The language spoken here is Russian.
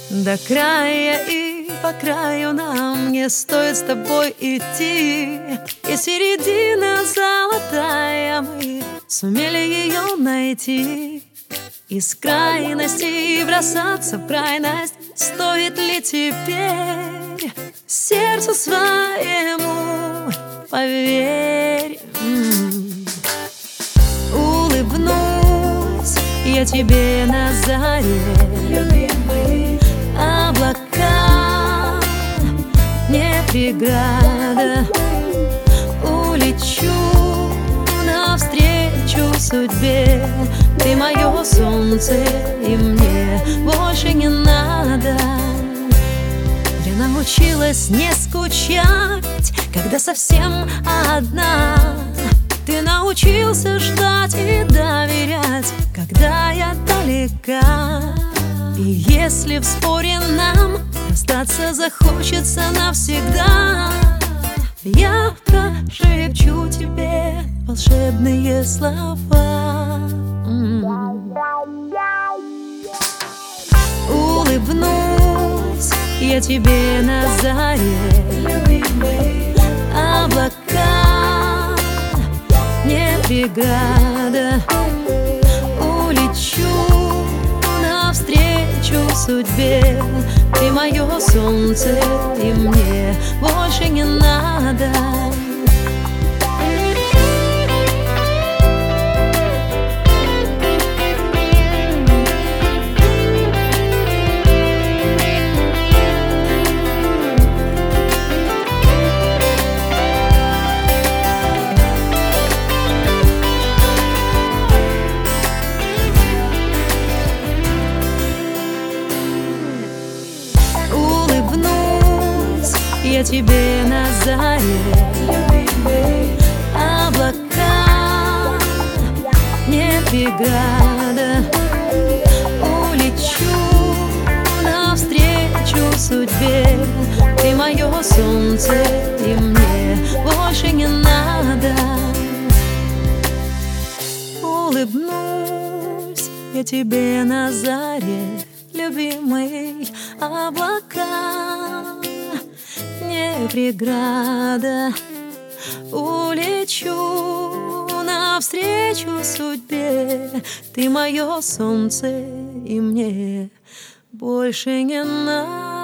До края и по краю нам не стоит с тобой идти. И середина золотая, мы сумели ее найти. Из крайности бросаться в крайность, стоит ли теперь сердцу своему, поверь. Улыбнусь я тебе на заре, любимый. Облака не преграда, улечу навстречу судьбе. Ты мое солнце, и мне больше не надо. Я научилась не скучать, когда совсем одна. Ты научился ждать и доверять, когда я далека. И если в споре нам расстаться захочется навсегда, я прошепчу тебе волшебные слова. Улыбнусь я тебе на заре, любимый. Облака не преграда, улечу навстречу судьбе. Ты мое солнце, и мне больше не надо. Я тебе на заре, любимый. Облака не преграда, улечу навстречу судьбе. Ты мое солнце, и мне больше не надо. Улыбнусь я тебе на заре, любимый. Облака не преграда, улечу навстречу судьбе. Ты мое солнце, и мне больше не надо.